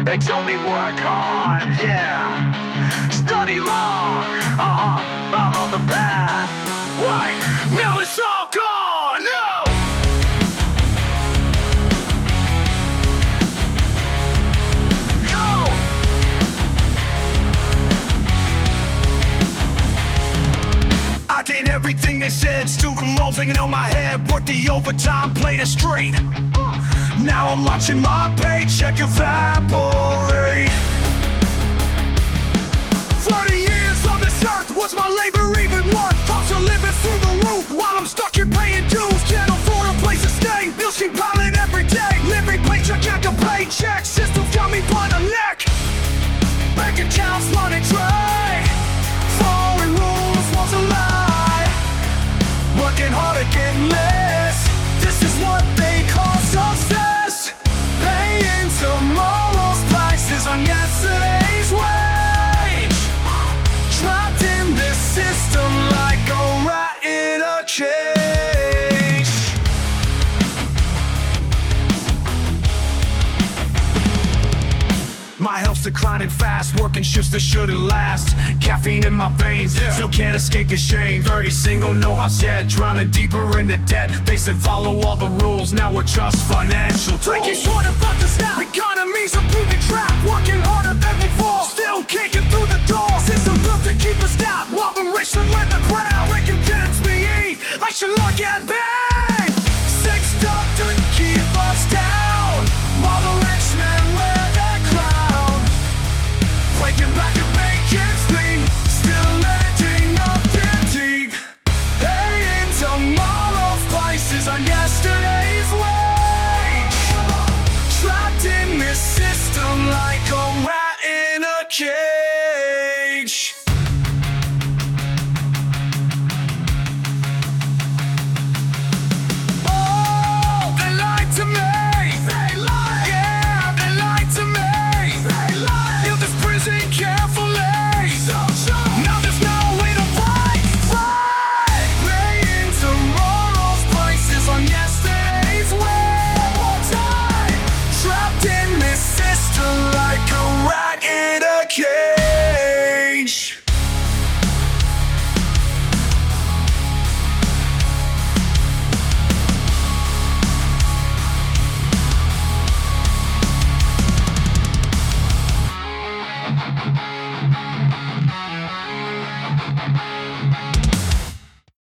They told me work hard, yeah. Study long, I'm on the path. Why? Now it's all gone, no! No! I did everything they said, student loans hanging on my head. Worked the overtime, played it straight. Now I'm watching my paycheck evaporate. 30 years on this earth, what's my labor even worth? Costs are living through the roof while I'm stuck here paying dues. Can't afford a place to stay, bills keep piling every day. Living paycheck after paycheck, system's got me by the neck. Bank accounts running dry, foreign rules was a lie. Working hard to get less, this is what they call success. Paying tomorrow's prices on yesterday's wage. Trapped in this system like a rat in a cage. My health's declining fast, working shifts that shouldn't last. Caffeine in my veins, still can't escape the shame. 30 single, no house yet, drowning deeper into debt. They said follow all the rules, now we're just financial tools. Like it's sort of about to stop, economy's a proving trap. Working harder than before, still can't get through the door. System built to keep us down, while the rich and let the crowd recompense me. I should look at that.